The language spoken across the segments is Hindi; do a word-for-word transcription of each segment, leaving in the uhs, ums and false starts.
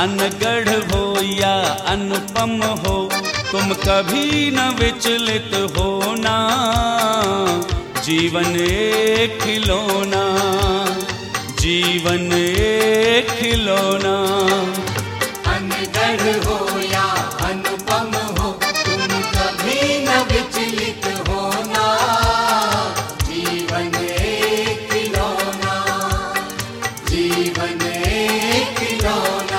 अनगढ़ हो या अनुपम हो, तुम कभी न विचलित होना, जीवन एक खिलौना, जीवन एक खिलौना। अनगढ़ हो या अनुपम हो, तुम कभी न विचलित होना, जीवन एक खिलौना, जीवन एक खिलौना।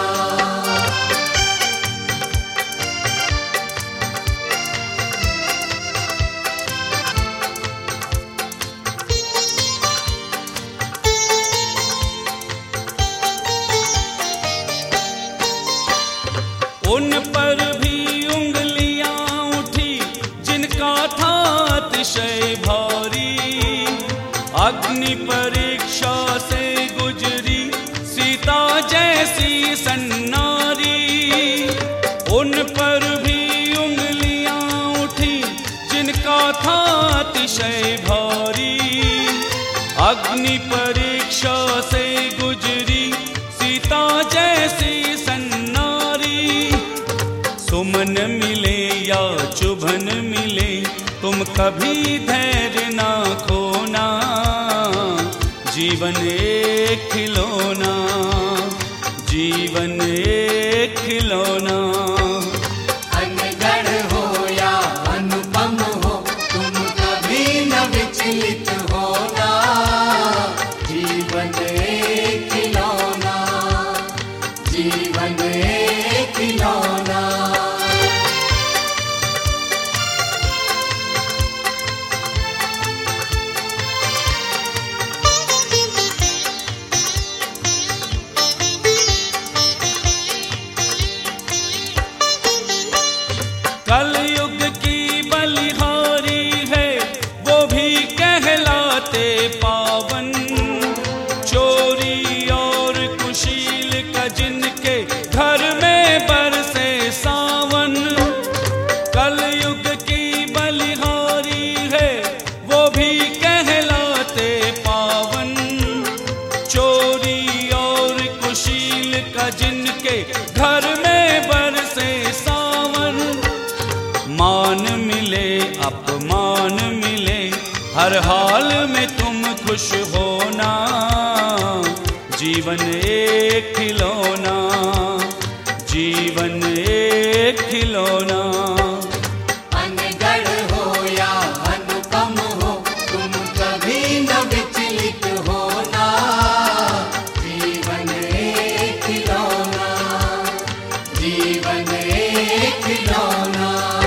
उन पर भी उंगलियां उठी जिनका था अतिशय भारी, अग्नि परीक्षा से गुजरी सीता जैसी सन्नारी। उन पर भी उंगलियां उठी जिनका था अतिशय भारी, अग्नि परीक्षा से गुजरी सीता जैसी सन्नारी। सुमन मिले या चुभन मिले, तुम कभी धैर्य ना खोना, जीवन एक खिलौना, जीवन एक खिलौना। अनगढ़ हो या अनुपम हो, तुम कभी न विचलित होना, जीवन एक खिलौना, जीवन एक खिलौना। कलयुग की बलिहारी है वो भी कहलाते पावन, चोरी और कुशील का जिनके घर में बरसे सावन। कलयुग की बलिहारी है वो भी कहलाते पावन, चोरी और कुशील का जिनके घर में बरसे सावन। मान मिले अपमान मिले, हर हाल में तुम खुश होना, जीवन एक खिलौना, जीवन एक खिलौना। अनगढ़ हो या अनुपम हो, तुम कभी न विचलित होना, जीवन एक खिलौना, जीवन एक खिलौना।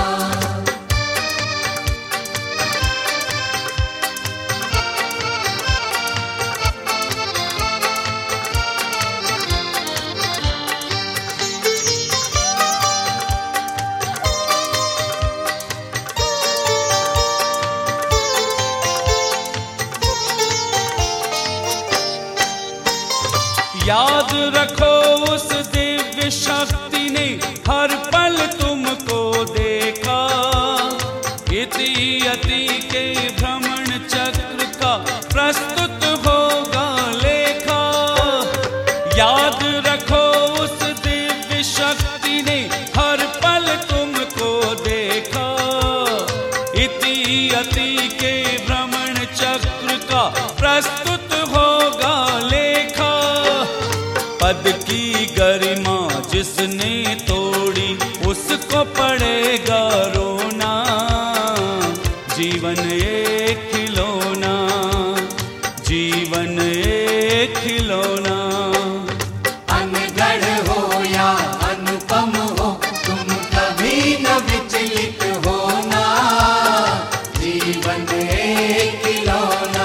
याद रखो उस दिव्य शक्ति ने हर पल तुमको देखा, इति यति के भ्रमण चक्र का प्रस्तुत होगा लेखा। याद रखो उस दिव्य शक्ति ने हर पल तुमको देखा, इति यति के भ्रमण चक्र का प्रस्तुत होगा लेखा। पद की गरिमा जिसने तोड़ी उसको पड़ेगा रोना, जीवन एक खिलौना, जीवन एक खिलौना। अनगढ़ हो या अनुपम हो, तुम कभी न विचलित होना, जीवन एक खिलौना,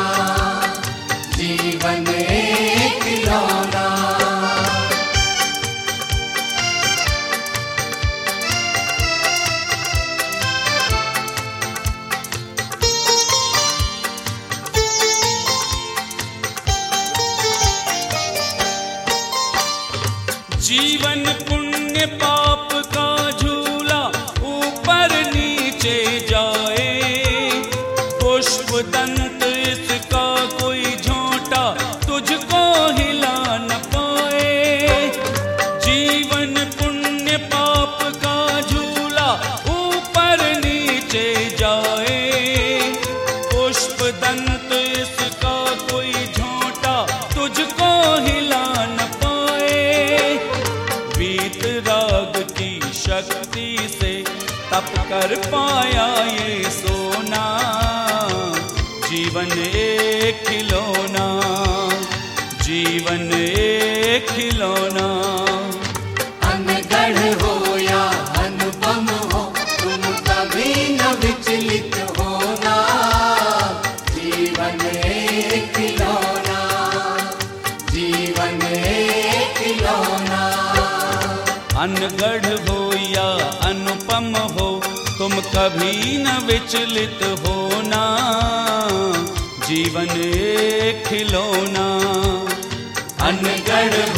जीवन एक खिलौना। जीवन पुण्य पाप का झूला ऊपर नीचे जाए, पुष्प दंत इसका कोई झोंटा तुझको हिला न पाए। जीवन कर पाया ये सोना, जीवन एक खिलौना, जीवन एक खिलौना। अनगढ़ हो या अनुपम हो, तुम कभी न विचलित होना, जीवन एक खिलौना, जीवन एक खिलौना। अनगढ़ हो या अनुपम हो, तुम कभी न विचलित होना, जीवन एक खिलौना। अनगढ़